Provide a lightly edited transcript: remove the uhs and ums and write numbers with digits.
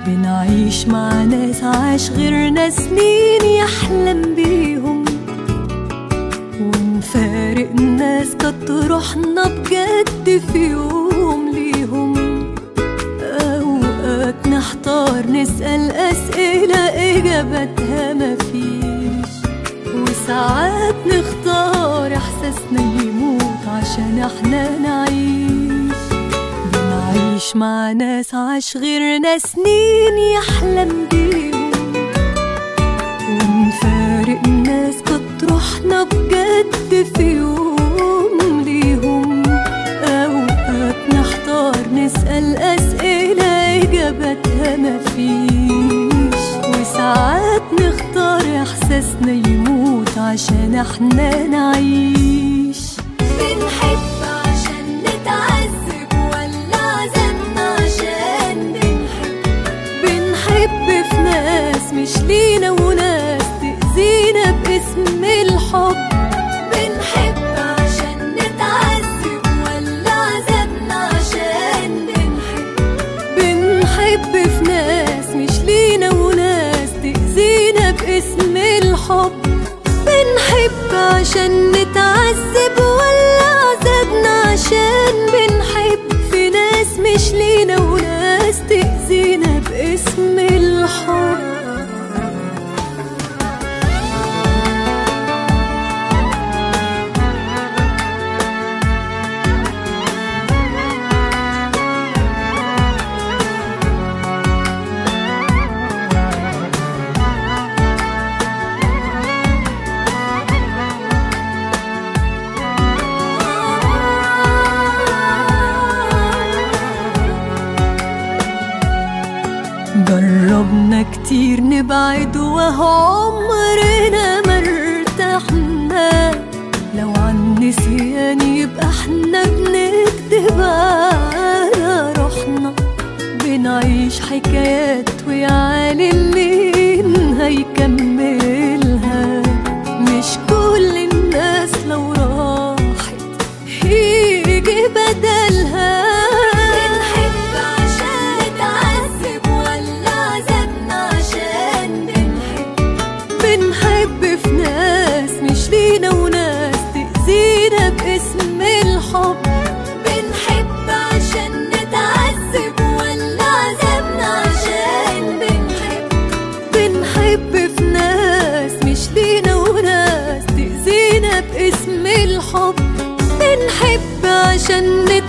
بنعيش مع ناس عاش غيرنا سنين يحلم بيهم، ونفارق ناس كانت روحنا بجد في يوم ليهم. أوقات نحتار نسأل أسئلة إجابتها مفيش، وساعات نختار إحساسنا يموت عشان احنا نعيش. بنعيش مع ناس عاش غيرنا سنين يحلم بيهم، ونفارق ناس كانت روحنا بجد في يوم ليهم. أوقات نحتار نسأل أسئلة إجابتها مفيش، وساعات نختار إحساسنا يموت عشان احنا نعيش. بنحب عشان نتعذب ولا عذبنا عشان بنحب؟ بنحب في ناس مش لينا وناس تأذينا باسم الحب. بنحب عشان نتعذب ولا عذبنا عشان بنحب؟ بنحب في ناس مش لينا وناس تأذينا باسم الحب. بنحب عشان نتعذب ولا عذبنا عشان بنحب، في ناس مش لينا وناس تأذينا باسم الحب. جربنا كتير نبعد وهو عمرنا ما ارتحنا، لو عن نسيان يبقى احنا بنكدب على روحنا. بنعيش حكايات ويا عالم مين هيكملها، مش كل الناس لو راحت هيجي بدلها. بنحب في ناس مش لينا وناس تأذينا باسم الحب. بنحب عشان نتعذب ولا عذبنا عشان بنحب؟ بنحب في ناس مش لينا وناس تأذينا باسم الحب. بنحب عشان